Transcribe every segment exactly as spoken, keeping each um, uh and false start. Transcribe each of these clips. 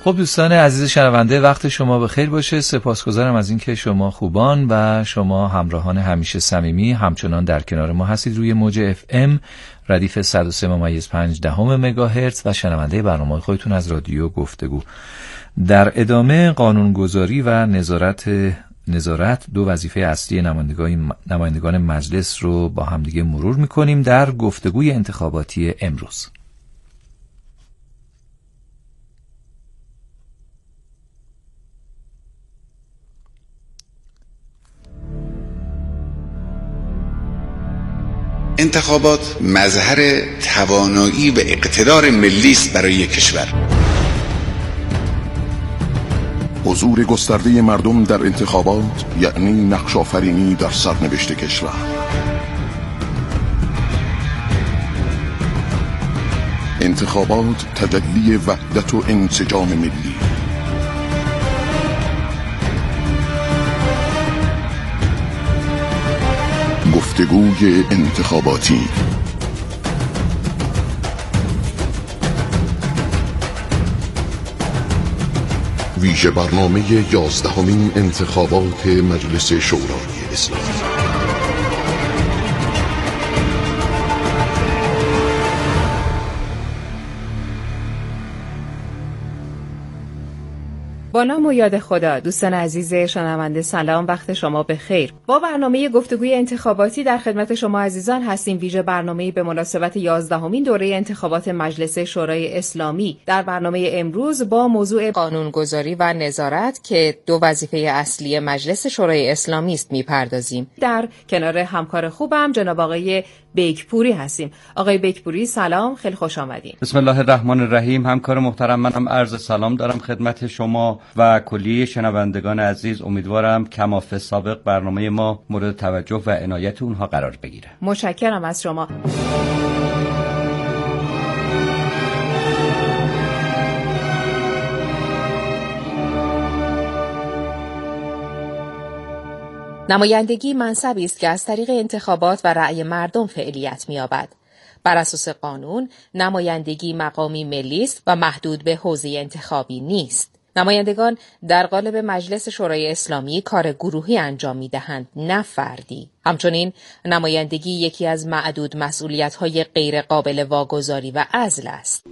خب دوستان عزیز شنونده، وقت شما بخیر باشه. سپاسگزارم از اینکه شما خوبان و شما همراهان همیشه صمیمی همچنان در کنار ما هستید روی موج اف ام ردیف صد و سه ممیز پنج دهم مگاهرتز و شنونده برنامه خودتون از رادیو گفتگو. در ادامه قانونگذاری و نظارت نظارت دو وظیفه اصلی نمایندگان نمایندگان مجلس رو با همدیگه مرور می‌کنیم در گفتگوی انتخاباتی امروز. انتخابات مظهر توانایی و اقتدار ملی است برای کشور. حضور گسترده مردم در انتخابات یعنی نقش آفرینی در سرنوشت کشور. انتخابات تجلی وحدت و انسجام ملی. گفتگوی انتخاباتی. ویژه برنامه یازدهمین انتخابات مجلس شورای اسلامی. با نام و یاد خدا. دوستان عزیز شنونده سلام، وقت شما بخیر. با برنامه گفتگوی انتخاباتی در خدمت شما عزیزان هستیم. ویژه برنامه‌ای به مناسبت یازدهمین دوره انتخابات مجلس شورای اسلامی. در برنامه امروز با موضوع قانونگذاری و نظارت که دو وظیفه اصلی مجلس شورای اسلامی است میپردازیم. در کنار همکار خوبم جناب آقای بیکپوری هستیم. آقای بیکپوری سلام، خیلی خوش آمدید. بسم الله الرحمن الرحیم. همکار محترم، منم عرض سلام دارم خدمت شما و کلیه شنوندگان عزیز. امیدوارم کماف سابق برنامه ما مورد توجه و عنایت اونها قرار بگیره. متشکرم از شما. نمایندگی منصبی است که از طریق انتخابات و رأی مردم فعالیت می‌یابد. بر اساس قانون نمایندگی مقامی ملی است و محدود به حوزه انتخابی نیست. نمایندگان در قالب مجلس شورای اسلامی کار گروهی انجام می‌دهند، نه فردی. همچنین نمایندگی یکی از معدود مسئولیت‌های غیر قابل واگذاری و عزل است.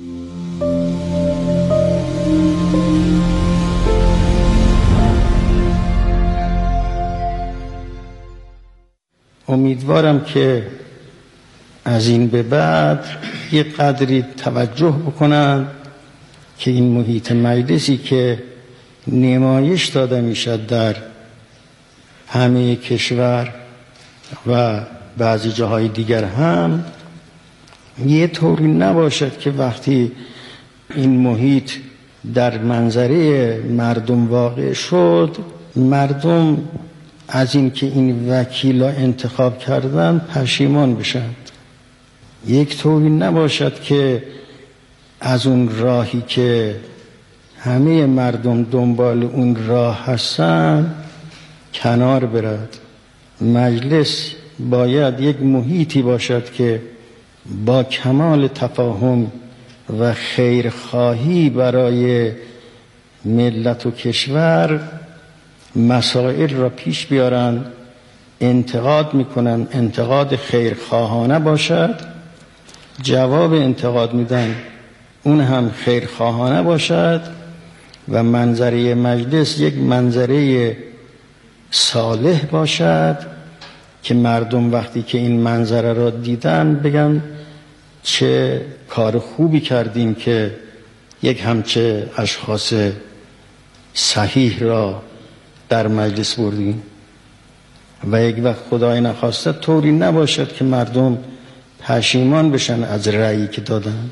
امیدوارم که از این به بعد یه قدری توجه بکنن که این محیط مجلسی که نمایش داده میشد در همه کشور و بعضی جاهای دیگر هم یه طوری نباشد که وقتی این محیط در منظره مردم واقع شد، مردم از این که این وکیلا انتخاب کردن پشیمان بشن. یک طوری نباشد که از اون راهی که همه مردم دنبال اون راه هستن کنار برد. مجلس باید یک محیطی باشد که با کمال تفاهم و خیرخواهی برای ملت و کشور مسائل را پیش بیارن. انتقاد میکنن، انتقاد خیرخواهانه باشد. جواب انتقاد میدن، اون هم خیرخواهانه باشد و منظره مجلس یک منظره صالح باشد که مردم وقتی که این منظره را دیدن بگن چه کار خوبی کردیم که یک همچه اشخاص صحیح را در مجلس بردیم. و یک وقت خدای نخواسته طوری نباشد که مردم پشیمان بشن از رأیی که دادن.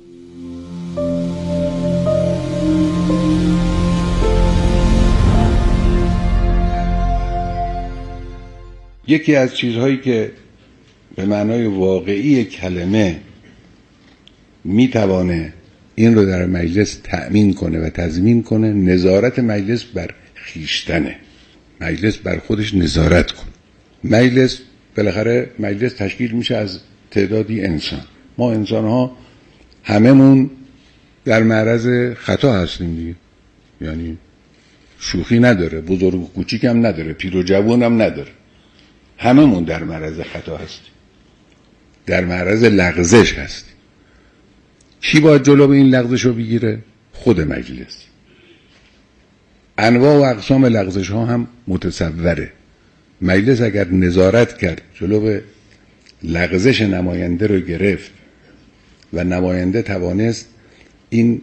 یکی از چیزهایی که به معنای واقعی کلمه میتوانه این رو در مجلس تأمین کنه و تضمین کنه، نظارت مجلس بر خیشتنه. مجلس بر خودش نظارت کنه. مجلس بالاخره مجلس تشکیل میشه از تعدادی انسان. ما انسان ها هممون در معرض خطا هستیم دیگه. یعنی شوخی نداره، بزرگ و کوچیک هم نداره، پیر و جوان هم نداره، هممون در معرض خطا هستیم، در معرض لغزش هستیم. کی باید جلو این لغزش رو بگیره؟ خود مجلس. انواع و اقسام لغزش ها هم متصوره. مجلس اگر نظارت کرد، جلو لغزش نماینده رو گرفت و نماینده توانست این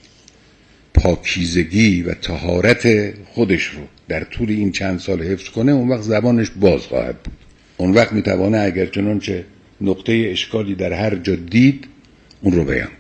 پاکیزگی و طهارت خودش رو در طول این چند سال حفظ کنه، اون وقت زبانش باز خواهد بود. اون وقت میتوانه اگر چنانچه نقطه اشکالی در هر جا دید اون رو بیان کنه.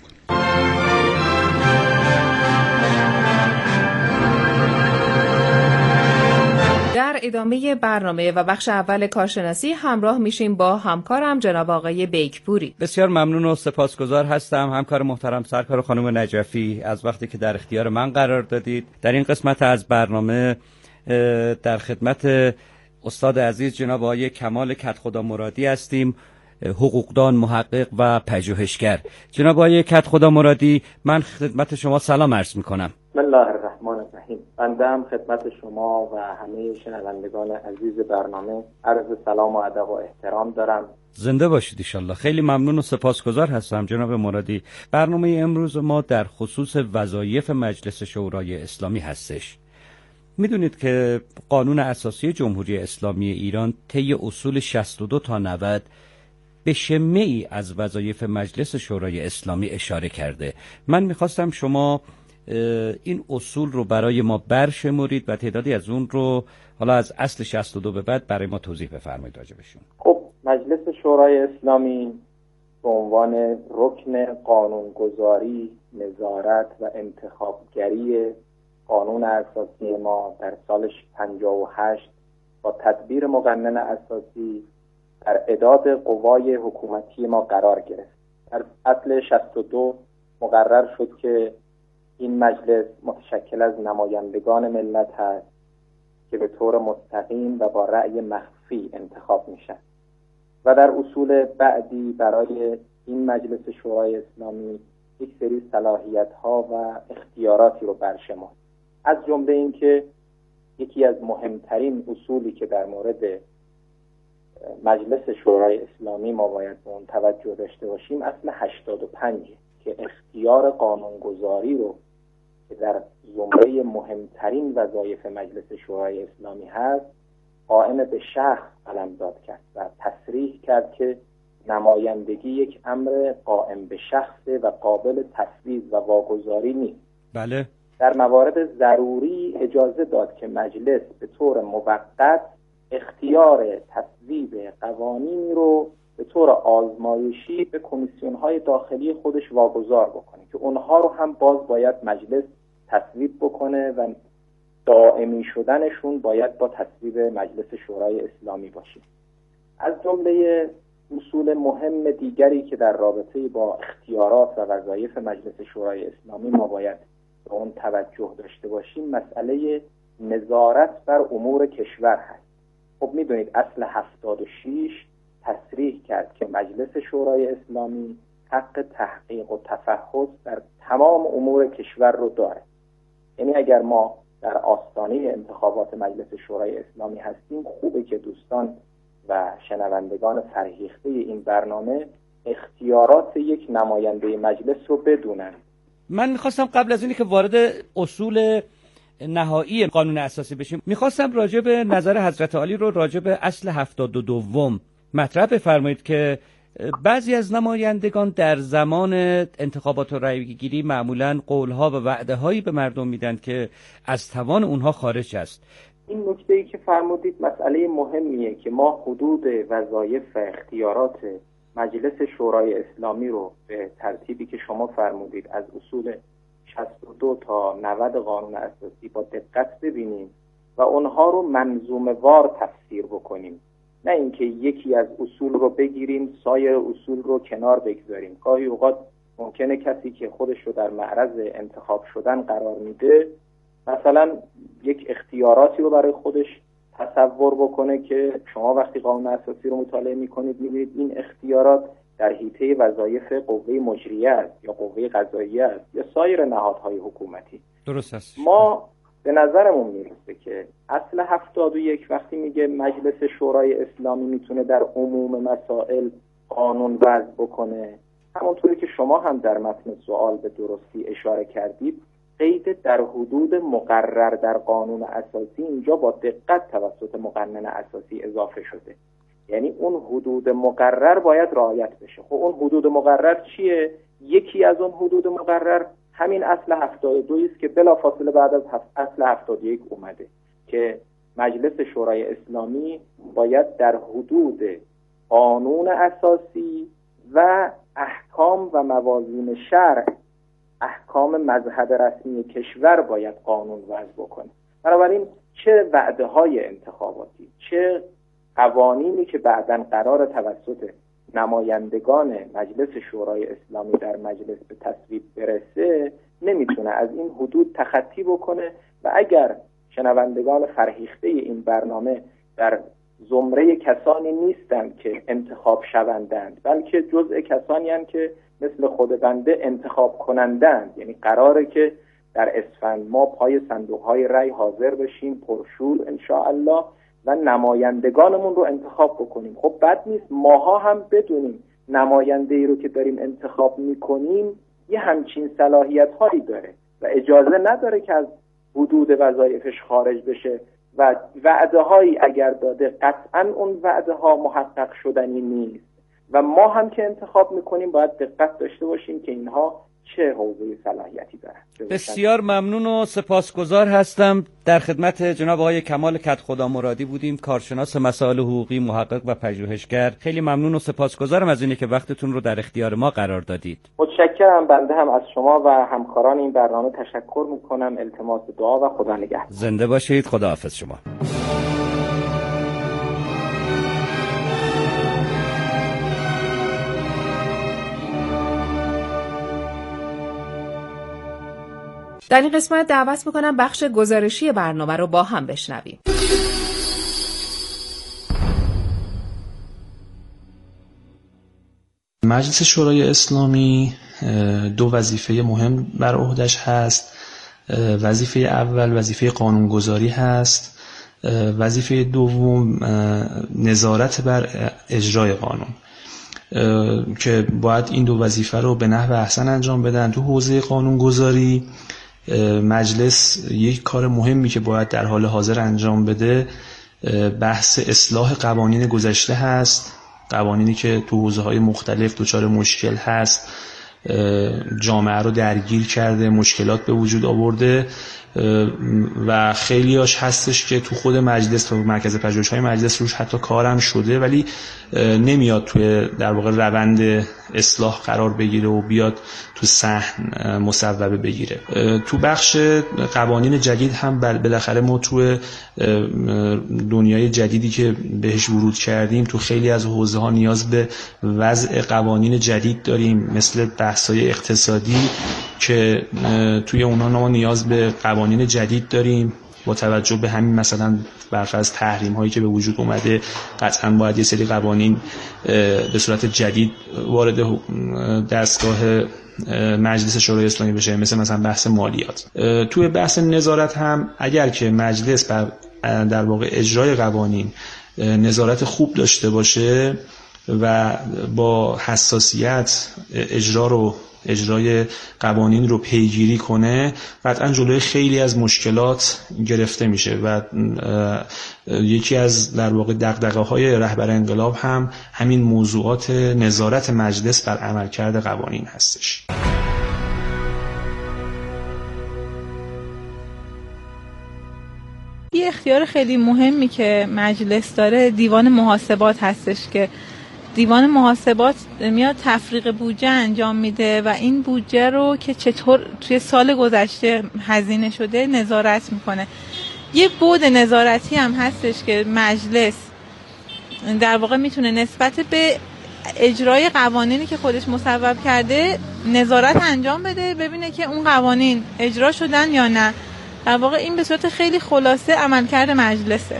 در ادامه برنامه و بخش اول کارشناسی همراه میشیم با همکارم جناب آقای بیکپوری. بسیار ممنون و سپاسگزار هستم همکار محترم سرکار خانم نجفی از وقتی که در اختیار من قرار دادید. در این قسمت از برنامه در خدمت استاد عزیز جناب آقای کمال کدخدا مرادی هستیم، حقوقدان، محقق و پژوهشگر. جناب آقای کدخدا مرادی، من خدمت شما سلام عرض میکنم. بسم الله الرحمن الرحیم. بنده هم خدمت شما و همه شنوندگان عزیز برنامه عرض سلام و ادب و احترام دارم. زنده باشید ان شاءالله. خیلی ممنون و سپاسگزار هستم جناب مرادی. برنامه امروز ما در خصوص وظایف مجلس شورای اسلامی هستش. میدونید که قانون اساسی جمهوری اسلامی ایران طی اصول شصت و دو تا نود به شمه‌ای از وظایف مجلس شورای اسلامی اشاره کرده. من میخواستم شما این اصول رو برای ما برشمرید و تعدادی از اون رو حالا از اصل شصت و دو به بعد برای ما توضیح بفرمایید راجع بهشون. خب مجلس شورای اسلامی به عنوان رکن قانونگذاری، نظارت و انتخابگری قانون اساسی ما در سال پنجاه و هشت با تدبیر مقنن اساسی در اعداد قوای حکومتی ما قرار گرفت. در اصل شصت و دو مقرر شد که این مجلس متشکل از نمایندگان ملت هست که به طور مستقیم و با رأی مخفی انتخاب میشن و در اصول بعدی برای این مجلس شورای اسلامی یک سری صلاحیت ها و اختیاراتی رو برشمرد. از جمله این که یکی از مهمترین اصولی که در مورد مجلس شورای اسلامی ما باید به اون توجه داشته باشیم اصل هشتاد و پنج که اختیار قانونگذاری رو که در زمره مهمترین وظایف مجلس شورای اسلامی هست قائم به شخص قلمداد کرد و تصریح کرد که نمایندگی یک امر قائم به شخصه و قابل تفویض و واگذاری نیست. بله. در موارد ضروری اجازه داد که مجلس به طور موقت اختیار تصویب قوانینی رو به طور آزمایشی به کمیسیون‌های داخلی خودش واگذار بکنه که اونها رو هم باز باید مجلس تصویب بکنه و دائمی شدنشون باید با تصویب مجلس شورای اسلامی باشه. از جمله اصول مهم دیگری که در رابطه با اختیارات و وظایف مجلس شورای اسلامی ما باید به اون توجه داشته باشیم مسئله نظارت بر امور کشور هست. خب میدونید اصل هفتاد و شش تصریح کرد که مجلس شورای اسلامی حق تحقیق و تفحص در تمام امور کشور رو داره. یعنی اگر ما در آستانه انتخابات مجلس شورای اسلامی هستیم خوبه که دوستان و شنوندگان فرهیخته این برنامه اختیارات یک نماینده مجلس رو بدونن. من میخواستم قبل از اینی که وارد اصول نهایی قانون اساسی بشیم میخواستم راجع به نظر حضرت عالی رو راجع به اصل هفتاد و دوم مطرح بفرمایید که بعضی از نمایندگان در زمان انتخابات و رأیگیری معمولاً قولها و وعده‌هایی به مردم میدن که از توان اونها خارج است. این نکته‌ای که فرمودید مسئله مهمیه که ما حدود وظایف و اختیارات مجلس شورای اسلامی رو به ترتیبی که شما فرمودید از اصول شصت و دو تا نود قانون اساسی با دقت ببینیم و اونها رو منظومه وار تفسیر بکنیم، نه اینکه یکی از اصول رو بگیریم سایر اصول رو کنار بگذاریم. گاهی اوقات ممکنه کسی که خودش رو در معرض انتخاب شدن قرار میده مثلا یک اختیاراتی رو برای خودش تصور بکنه که شما وقتی قانون اساسی رو مطالعه میکنید میبینید این اختیارات در حیطه وظایف قوه مجریه است یا قوه قضاییه است یا سایر نهادهای حکومتی. درست است. ما به نظرمون میرسه که اصل هفتاد و یک وقتی میگه مجلس شورای اسلامی میتونه در عموم مسائل قانون وضع بکنه، همونطوری که شما هم در متن سوال به درستی اشاره کردید، قید در حدود مقرر در قانون اساسی اینجا با دقت توسط مقنن اساسی اضافه شده. یعنی اون حدود مقرر باید رعایت بشه. خب اون حدود مقرر چیه؟ یکی از اون حدود مقرر همین اصل هفتاد و دو است که بلافاصله بعد از اصل هفتاد و یک اومده که مجلس شورای اسلامی باید در حدود قانون اساسی و احکام و موازین شرع، احکام مذهب رسمی کشور باید قانون وضع بکنه. بنابراین چه وعده های انتخاباتی، چه قوانینی که بعداً قرار توسط نمایندگان مجلس شورای اسلامی در مجلس به تصویب برسه نمیتونه از این حدود تخطی بکنه و اگر شنوندگان فرهیخته این برنامه در زمره کسانی نیستند که انتخاب شوندند، بلکه جزء کسانی هستند که مثل خود بنده انتخاب کنندند، یعنی قراره که در اسفند ما پای صندوق‌های رای حاضر بشیم پرشور انشاءالله و نمایندگانمون رو انتخاب بکنیم. خب بد نیست ماها هم بدونیم نماینده‌ای رو که داریم انتخاب میکنیم یه همچین صلاحیت هایی داره و اجازه نداره که از حدود وظایفش خارج بشه و وعده هایی اگر داده قطعا اون وعده ها محقق شدنی نیست و ما هم که انتخاب میکنیم باید دقت داشته باشیم که اینها چه حوزه صلاحیتی دارن. بسیار ممنون و سپاسگزار هستم. در خدمت جناب آقای کمال کدخدا مرادی بودیم، کارشناس مسائل حقوقی، محقق و پژوهشگر. خیلی ممنون و سپاسگزارم از اینکه وقتتون رو در اختیار ما قرار دادید. متشکرم. بنده هم از شما و همکاران این برنامه تشکر میکنم. التماس دعا و خدا نگهدار. زنده باشید. خداحافظ شما. در این قسمت دعوت میکنم بخش گزارشی برنامه رو با هم بشنویم. مجلس شورای اسلامی دو وظیفه مهم بر عهده‌اش هست. وظیفه اول وظیفه قانونگذاری هست، وظیفه دوم نظارت بر اجرای قانون که باید این دو وظیفه رو به نحو احسن انجام بدن. تو حوزه قانونگذاری مجلس یک کار مهمی که باید در حال حاضر انجام بده بحث اصلاح قوانین گذشته هست، قوانینی که تو حوزه‌های مختلف دچار مشکل هست، جامعه رو درگیر کرده، مشکلات به وجود آورده و خیلیاش هستش که تو خود مجلس، تو مرکز پژوهش‌های مجلس روش حتی کارم شده ولی نمیاد توی در واقع روند اصلاح قرار بگیره و بیاد تو صحن مصوبه بگیره. تو بخش قوانین جدید هم بالاخره ما تو دنیای جدیدی که بهش ورود کردیم تو خیلی از حوزه‌ها نیاز به وضع قوانین جدید داریم، مثل بحث‌های اقتصادی که توی اونها ما نیاز به قوانین جدید داریم با توجه به همین مثلا برفرض تحریم هایی که به وجود اومده. قطعا باید یه سری قوانین به صورت جدید وارد دستگاه مجلس شورای اسلامی بشه، مثل مثلا بحث مالیات. توی بحث نظارت هم اگر که مجلس بر در واقع اجرای قوانین نظارت خوب داشته باشه و با حساسیت اجرا رو اجرای قوانین رو پیگیری کنه، قطعا جلوی خیلی از مشکلات گرفته میشه و یکی از در واقع دغدغه‌های رهبر انقلاب هم همین موضوعات نظارت مجلس بر عملکرد قوانین هستش. یه اختیار خیلی مهمی که مجلس داره دیوان محاسبات هستش که دیوان محاسبات میاد تفریق بودجه انجام میده و این بودجه رو که چطور توی سال گذشته هزینه شده نظارت میکنه. یه بعد نظارتی هم هستش که مجلس در واقع میتونه نسبت به اجرای قوانینی که خودش مصوب کرده نظارت انجام بده، ببینه که اون قوانین اجرا شدن یا نه. در واقع این به صورت خیلی خلاصه عملکرد مجلسه.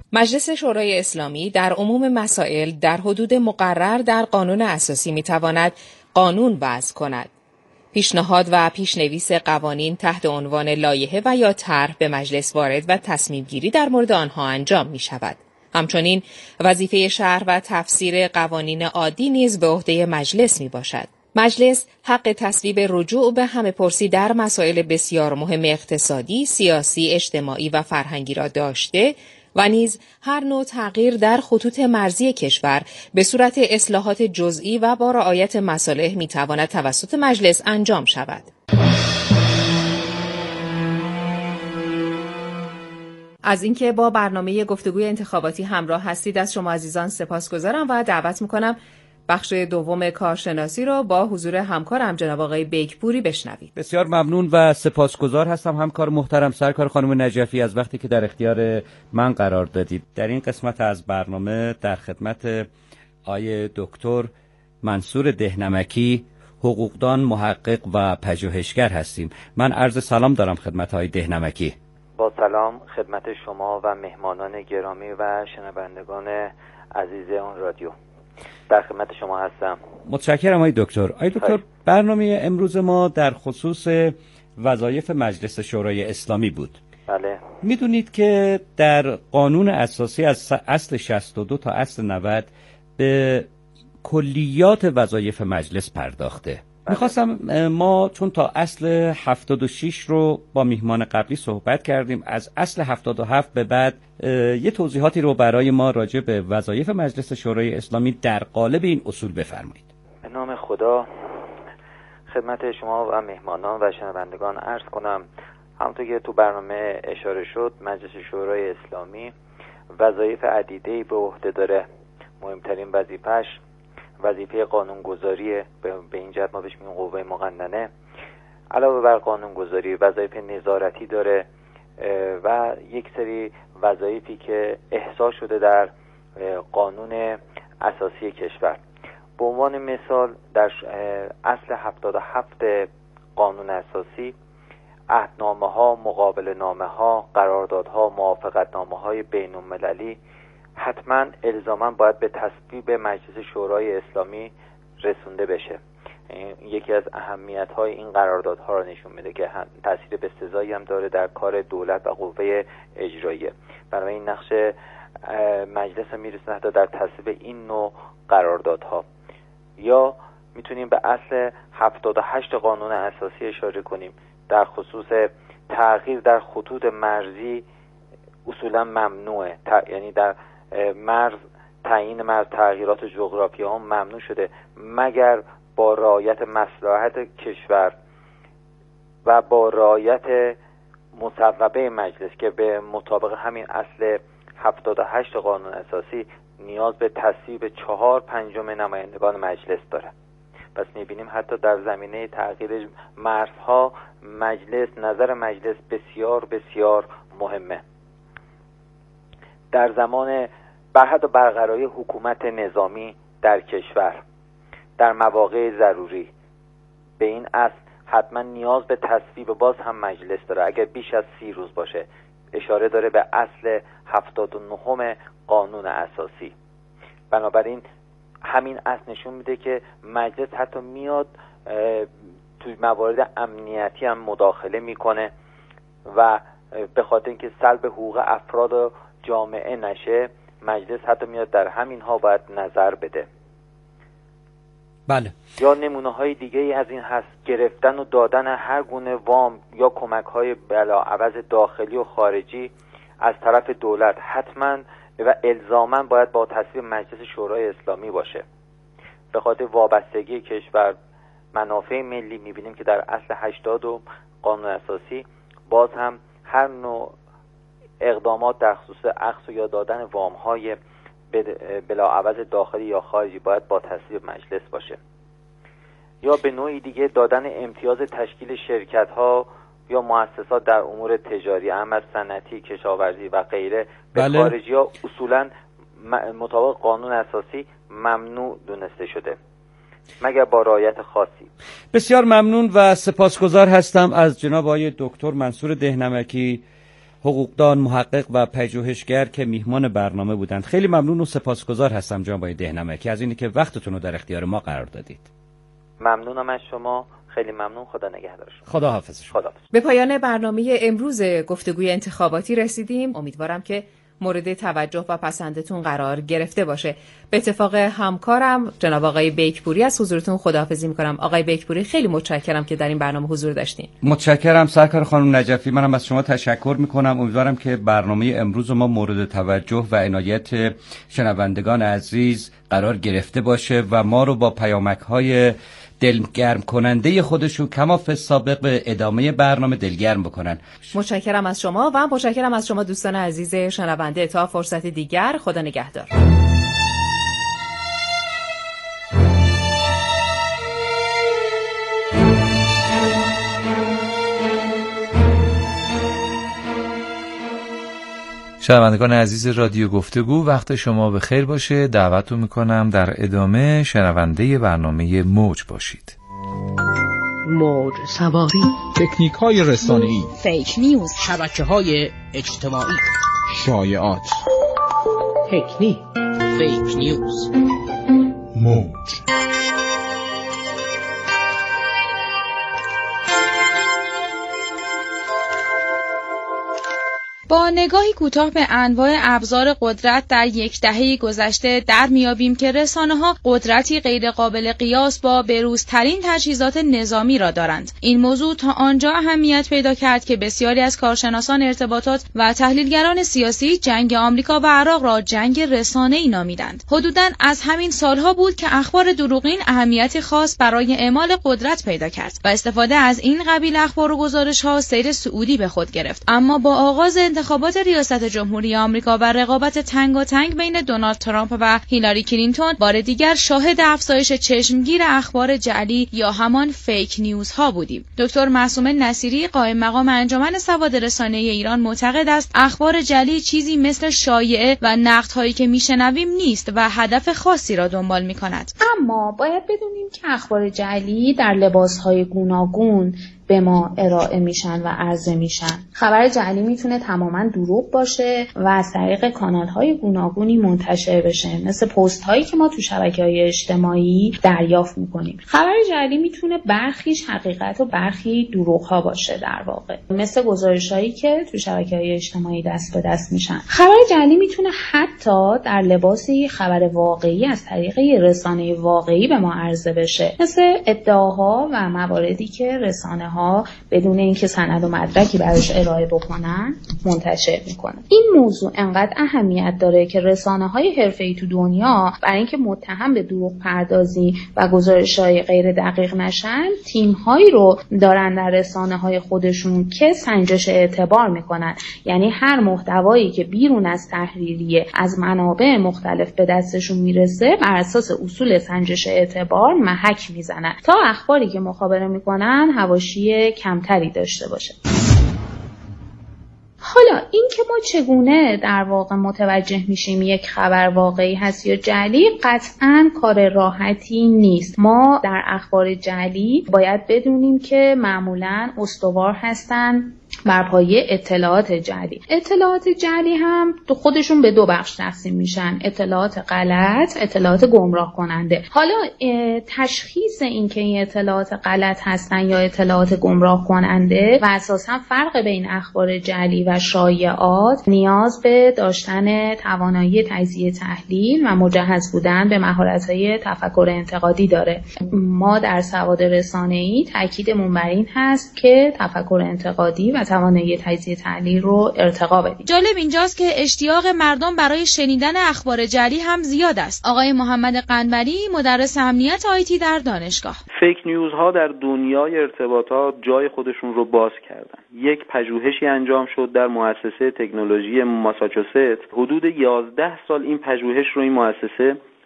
مجلس شورای اسلامی در عموم مسائل در حدود مقرر در قانون اساسی می‌تواند قانون وضع کند. پیشنهاد و پیشنویس قوانین تحت عنوان لایحه و یا طرح به مجلس وارد و تصمیم گیری در مورد آنها انجام می شود. همچنین وظیفه شرح و تفسیر قوانین عادی نیز به عهده مجلس می باشد. مجلس حق تصویب رجوع به همه‌پرسی در مسائل بسیار مهم اقتصادی، سیاسی، اجتماعی و فرهنگی را داشته و نیز هر نوع تغییر در خطوط مرزی کشور به صورت اصلاحات جزئی و با رعایت مصالح میتواند توسط مجلس انجام شود. از اینکه با برنامه گفتگوی انتخاباتی همراه هستید از شما عزیزان سپاسگزارم و دعوت میکنم بخش دوم کارشناسی رو با حضور همکارم جناب آقای بیکپوری بشنوید. بسیار ممنون و سپاسگزار هستم همکار محترم سرکار خانم نجفی از وقتی که در اختیار من قرار دادید. در این قسمت از برنامه در خدمت آقای دکتر منصور دهنمکی، حقوقدان، محقق و پژوهشگر هستیم. من عرض سلام دارم خدمت آقای دهنمکی. با سلام خدمت شما و مهمانان گرامی و شنوندگان عزیز آن رادیو. در خدمت شما هستم. متشکرم آقای دکتر. آقای دکتر، برنامه امروز ما در خصوص وظایف مجلس شورای اسلامی بود. بله. میدونید که در قانون اساسی از اصل شصت و دو تا اصل نود به کلیات وظایف مجلس پرداخته. میخواستم ما چون تا اصل هفتاد و شش رو با میهمان قبلی صحبت کردیم، از اصل هفتاد و هفت به بعد یه توضیحاتی رو برای ما راجع به وظایف مجلس شورای اسلامی در قالب این اصول بفرمایید. به نام خدا خدمت شما و مهمانان و شنوندگان عرض کنم، همونطور که تو برنامه اشاره شد مجلس شورای اسلامی وظایف عدیده‌ای به عهده داره. مهمترین وظیفه‌اش وظیفه قانونگذاریه، به این جهت ما بهش میگیم قوه مقننه. علاوه بر قانونگذاری وظایف نظارتی داره و یک سری وظایفی که احصا شده در قانون اساسی کشور. به عنوان مثال در اصل هفتاد و هفت قانون اساسی عهدنامه ها، مقابله نامه ها، قراردادها، موافقت نامه های بین المللی حتما الزاما باید به تصویب مجلس شورای اسلامی رسونده بشه. یکی از اهمیت های این قراردادها را نشون میده که تاثیر بسزایی هم داره در کار دولت و قوه اجراییه. برای این نقش مجلس میرسونه حتی در تصویب این نوع قراردادها. یا میتونیم به اصل هفتاد و هشت قانون اساسی اشاره کنیم در خصوص تغییر در خطوط مرزی اصولا ممنوعه، یعنی در مرز تعیین مرز تغییرات جغرافی ها ممنوع شده مگر با رعایت مصلحت کشور و با رعایت مصوبه مجلس که به مطابق همین اصل هفتاد و هشت قانون اساسی نیاز به تصویب چهار پنجم نمایندگان مجلس داره. پس میبینیم حتی در زمینه تغییر مرزها مجلس نظر مجلس بسیار بسیار مهمه. در زمان بر حد برقراری حکومت نظامی در کشور در مواقع ضروری به این اصل حتما نیاز به تصویب باز هم مجلس داره اگر بیش از سی روز باشه. اشاره داره به اصل هفتاد و نهم قانون اساسی. بنابراین همین اصل نشون میده که مجلس حتی میاد توی موارد امنیتی هم مداخله میکنه و به خاطر اینکه سلب حقوق افراد جامعه نشه مجلس حتی میاد در همین ها باید نظر بده. بله. یا نمونه های دیگه ای از این هست گرفتن و دادن هر گونه وام یا کمک های بلاعوض داخلی و خارجی از طرف دولت حتما و الزاما باید با تصویب مجلس شورای اسلامی باشه. به خاطر وابستگی کشور منافع ملی میبینیم که در اصل هشتاد قانون اساسی باز هم هر نوع اقدامات در خصوص اخذ یا دادن وام های بلاعوض داخلی یا خارجی باید با تصویب مجلس باشه. یا به نوعی دیگه دادن امتیاز تشکیل شرکت ها یا مؤسسات در امور تجاری، اما صنعتی، کشاورزی و غیره به بله. خارجی ها اصولا مطابق قانون اساسی ممنوع دونسته شده مگر با رعایت خاصی. بسیار ممنون و سپاسگزار هستم از جناب آقای دکتر منصور دهنمکی، حقوقدان، محقق و پژوهشگر که میهمان برنامه بودند. خیلی ممنون و سپاسگزار هستم جناب آقای دهنمه که از اینی که وقتتون رو در اختیار ما قرار دادید. ممنونم از شما، خیلی ممنون. خدا نگهدار شما. خدا حافظ شما. خدا. به پایان برنامه امروز گفتگوی انتخاباتی رسیدیم. امیدوارم که مورد توجه و پسندتون قرار گرفته باشه. به اتفاق همکارم جناب آقای بیکپوری از حضورتون خداحافظی میکنم. آقای بیکپوری خیلی متشکرم که در این برنامه حضور داشتین. متشکرم سرکار خانم نجفی، منم از شما تشکر میکنم. امیدوارم که برنامه امروز ما مورد توجه و عنایت شنوندگان عزیز قرار گرفته باشه و ما رو با پیامک‌های دلگرم کننده خودشون کما فی السابق به ادامه برنامه دلگرم بکنن. متشکرم از شما و متشکرم از شما دوستان عزیز شنونده. تا فرصت دیگر، خدا نگهدار. شنوندگان عزیز رادیو گفتگو، وقت شما به خیر باشه. دعوتتون میکنم در ادامه شنونده برنامه موج باشید. موج سواری، تکنیک های رسانه‌ای، فیک نیوز، شبکه های اجتماعی، شایعات، تکنیک، فیک نیوز. موج با نگاهی کوتاه به انواع ابزار قدرت در یک دهه گذشته در میابیم که رسانه‌ها قدرتی غیرقابل قیاس با بروزترین تجهیزات نظامی را دارند. این موضوع تا آنجا اهمیت پیدا کرد که بسیاری از کارشناسان ارتباطات و تحلیلگران سیاسی جنگ آمریکا و عراق را جنگ رسانه‌ای نامیدند. حدوداً از همین سالها بود که اخبار دروغین اهمیت خاص برای اعمال قدرت پیدا کرد و استفاده از این قبیل اخبار و گزارش‌ها سیر سعودی به خود گرفت. اما با آغاز انتخابات ریاست جمهوری آمریکا و رقابت تنگاتنگ بین دونالد ترامپ و هیلاری کلینتون، بار دیگر شاهد افزایش چشمگیر اخبار جعلی یا همان فیک نیوز ها بودیم. دکتر معصومه نصیری، قائم مقام انجمن سواد رسانه‌ای ایران، معتقد است اخبار جعلی چیزی مثل شایعه و نقدهایی که میشنویم نیست و هدف خاصی را دنبال میکند. اما باید بدونیم که اخبار جعلی در لباسهای گوناگون به ما ارائه میشن و عرضه میشن. خبر جعلی میتونه تماما دروغ باشه و از طریق کانال‌های گوناگونی منتشر بشه، مثل پست هایی که ما تو شبکه‌های اجتماعی دریافت میکنیم. خبر جعلی میتونه برخیش حقیقت و برخی دروغ ها باشه، در واقع مثل گزارش‌هایی که تو شبکه‌های اجتماعی دست به دست میشن. خبر جعلی میتونه حتی در لباسی خبر واقعی از طریق رسانه واقعی به ما عرضه بشه، مثل ادعاها و مواردی که رسانه بدون اینکه سند و مدرکی براش ارائه بکنن منتشر میکنن. این موضوع انقدر اهمیت داره که رسانه‌های حرفه‌ای تو دنیا برای اینکه متهم به دروغ پردازی و گزارش‌های غیر دقیق نشن، تیم‌هایی رو دارن در رسانه‌های خودشون که سنجش اعتبار میکنن. یعنی هر محتوایی که بیرون از تحریریه از منابع مختلف به دستشون میرسه، بر اساس اصول سنجش اعتبار محک میزنن تا اخباری که مخابره میکنن حواشی کمتری داشته باشه. حالا این که ما چگونه در واقع متوجه میشیم یک خبر واقعی هست یا جعلی، قطعاً کار راحتی نیست. ما در اخبار جعلی باید بدونیم که معمولاً استوار هستن بر پایه اطلاعات جعلی. اطلاعات جعلی هم تو خودشون به دو بخش تقسیم میشن: اطلاعات غلط، اطلاعات گمراه کننده. حالا تشخیص این که این اطلاعات غلط هستن یا اطلاعات گمراه کننده و اساسا فرق بین اخبار جعلی و شایعات نیاز به داشتن توانایی تجزیه تحلیل و مجهز بودن به مهارت‌های تفکر انتقادی داره. ما در سواد رسانه‌ای تاکیدمون بر این هست که تفکر انتقادی و توانایی تجزیه تحلیل رو ارتقا بدیم. جالب اینجاست که اشتیاق مردم برای شنیدن اخبار جعلی هم زیاد است. آقای محمد قنبری، مدرس امنیت آیتی در دانشگاه: فیک نیوز ها در دنیای ارتباطات جای خودشون رو باز کردن. یک پژوهشی انجام شد در مؤسسه تکنولوژی ماساچوست. حدود یازده سال این پژوهش رو این مؤسسه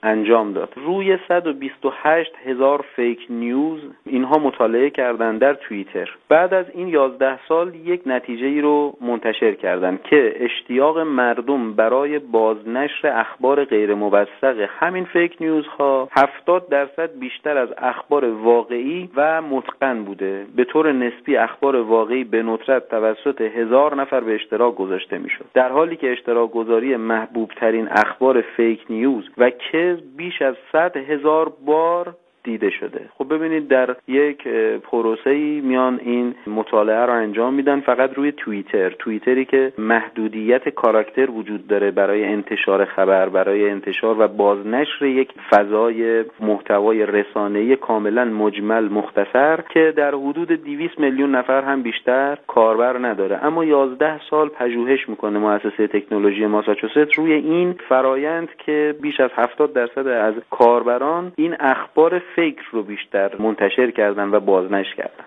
انجام داد. روی صد و بیست و هشت هزار فیک نیوز اینها مطالعه کردن در توییتر. بعد از این یازده سال یک نتیجه ای رو منتشر کردن که اشتیاق مردم برای بازنشر اخبار غیر موثق همین فیک نیوز ها هفتاد درصد بیشتر از اخبار واقعی و متقن بوده. به طور نسبی اخبار واقعی به ندرت توسط هزار نفر به اشتراک گذاشته میشد، در حالی که اشتراک گذاری محبوب ترین اخبار فیک نیوز و کذب بیش از صد هزار بار دیده شده. خب ببینید در یک پروسه‌ای میان این مطالعه رو انجام میدن فقط روی توییتر، توییتری که محدودیت کاراکتر وجود داره برای انتشار خبر، برای انتشار و بازنشر یک فضای محتوای رسانه‌ای کاملا مجمل مختصر که در حدود دویست میلیون نفر هم بیشتر کاربر نداره. اما یازده سال پژوهش میکنه مؤسسه تکنولوژی ماساچوست روی این فرایند که بیش از هفتاد درصد از کاربران این اخبار فکر رو بیشتر منتشر کردن و بازنشر کردن.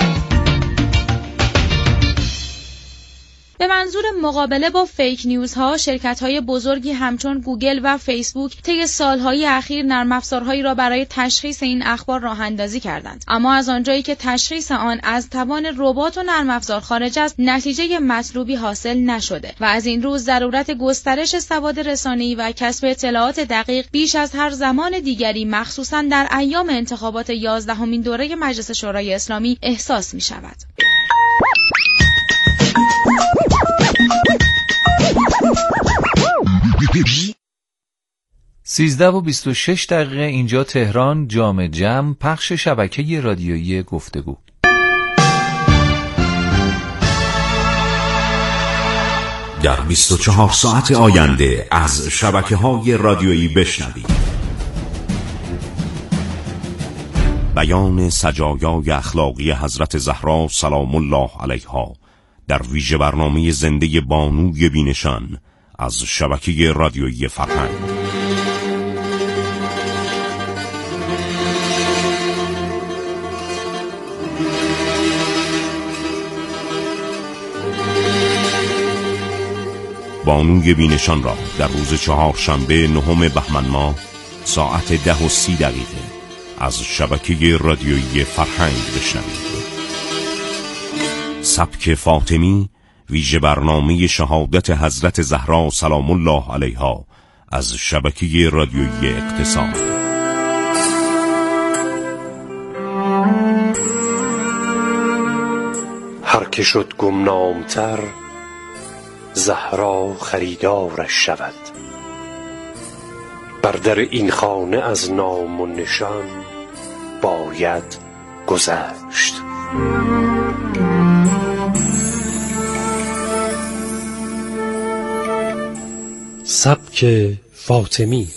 به منظور مقابله با فیک نیوزها، شرکت‌های بزرگی همچون گوگل و فیسبوک طی سال‌های اخیر نرم افزارهایی را برای تشخیص این اخبار راه‌اندازی کردند. اما از آنجایی که تشخیص آن از توان ربات و نرم افزار خارج است، نتیجه مطلوبی حاصل نشده و از این روز ضرورت گسترش سواد رسانه‌ای و کسب اطلاعات دقیق بیش از هر زمان دیگری، مخصوصاً در ایام انتخابات یازدهمین دوره مجلس شورای اسلامی احساس می‌شود. سیزده و بیست و شش دقیقه اینجا تهران، جام جم، پخش شبکه رادیویی گفتگو. در بیست و چهار ساعت آینده از شبکه‌های رادیویی بشنوید بیان سجایای اخلاقی حضرت زهرا سلام الله علیها در ویژه برنامه زنده بانوی بینشان از شبکه رادیویی فرهنگ. بانوی بینشان را در روز چهارشنبه نهم بهمن ماه ساعت ده و سی دقیقه از شبکه رادیویی فرهنگ بشنوید. سبک فاطمی، ویژه برنامه شهادت حضرت زهرا سلام الله علیها از شبکه رادیویی اقتصاد. هر که شد گمنامتر زهرا خریدارش شود، بر در این خانه از نام و نشان باید گذشت. سبک فاطمی،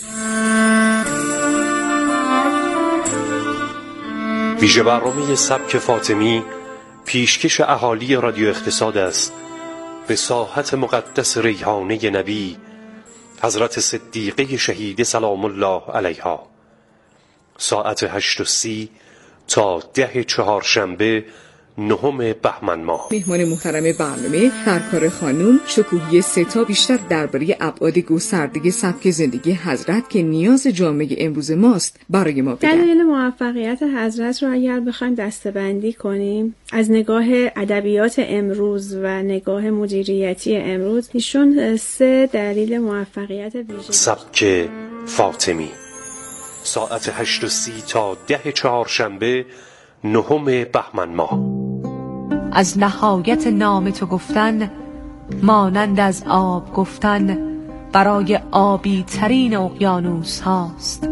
ویژه برنامه سبک فاطمی پیشکش اهالی رادیو اقتصاد است به ساحت مقدس ریحانه نبی حضرت صدیقه شهیده سلام الله علیها، ساعت هشت و سی تا ده چهارشنبه نهم بهمن ماه. مهمان محترم برنامه سرکار خانم شکوهی ستا بیشتر درباره ابعاد گسترده سبک زندگی حضرت که نیاز جامعه امروز ماست برای ما بگن. دلایل موفقیت حضرت رو اگر بخوایم دسته‌بندی کنیم از نگاه ادبیات امروز و نگاه مدیریتی امروز، ایشون سه دلیل موفقیت ویژه. سبک فاطمی، ساعت هشت و سی تا ده چهارشنبه نهم بهمن ماه. از نهایت نام تو گفتن مانند از آب گفتن برای آبی ترین اقیانوس هاست.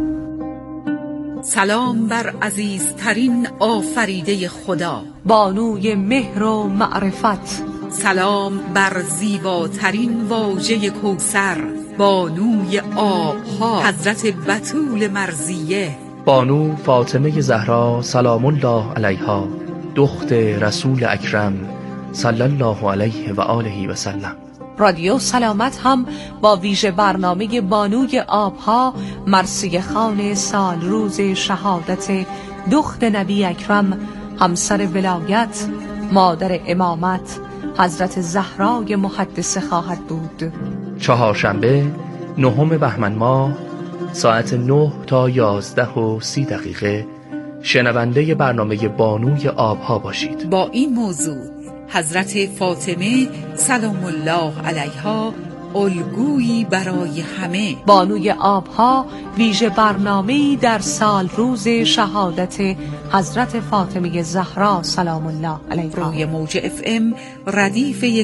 سلام بر عزیزترین آفریده خدا، بانوی مهر و معرفت. سلام بر زیباترین واژه کوثر، بانوی آبها، حضرت بتول مرضیه، بانو فاطمه زهرا سلام الله علیها، دخت رسول اکرم صلی الله علیه و آله و سلم. رادیو سلامت هم با ویژه برنامه بانوی آبها، مرثیه خوان سال روز شهادت دخت نبی اکرم، همسر ولایت، مادر امامت، حضرت زهرای محدثه خواهد بود. چهارشنبه نهم بهمن ماه ساعت نه تا یازده و سی دقیقه شنونده برنامه بانوی آبها باشید. با این موضوع حضرت فاطمه سلام الله علیها الگویی برای همه. بانوی آبها ویژه برنامه‌ای در سال روز شهادت حضرت فاطمه زهرا سلام الله علیها روی موج اف ام ردیف